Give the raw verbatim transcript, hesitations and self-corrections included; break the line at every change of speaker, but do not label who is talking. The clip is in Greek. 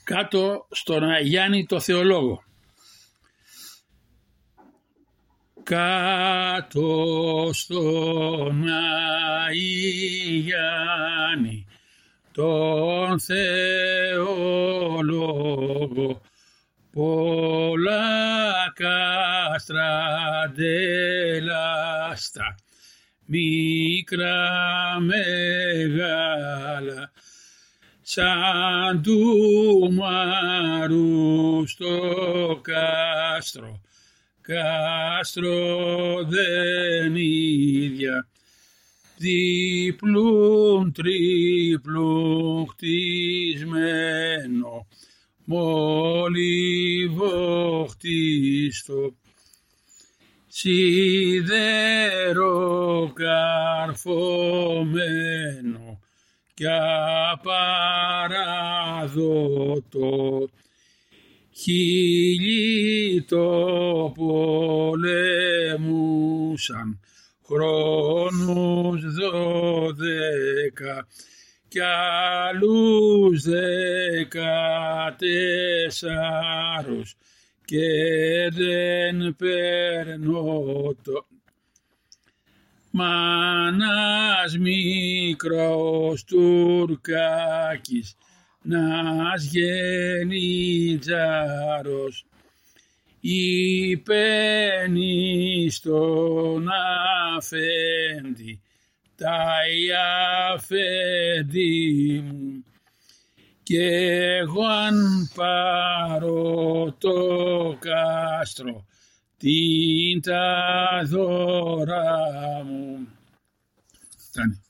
κάτω στον Γιάννη το Θεολόγο. Κάτω στον Γιάννη τον Θεολόγο, πολλά κάστρα ντελάστα, μικρά μεγάλα, σαν του Μαρού στο κάστρο, κάστρο δεν ίδια, διπλούν τρίπλουν χτισμένο, μολύβο χτίστο, σίδερο καρφωμένο κι απαράδοτο, χίλιοι το πολέμουσαν χρόνους δώδεκα κι άλλους δεκατεσσάρους και δεν παίρνω το. Μάνας μικρός Τουρκάκης, νας γεννητζάρος, υπένει στον αφέντη, τα αφέντη μου, και εγώ αν πάρω το κάστρο, τι τα δώρα μου. Φτάνει.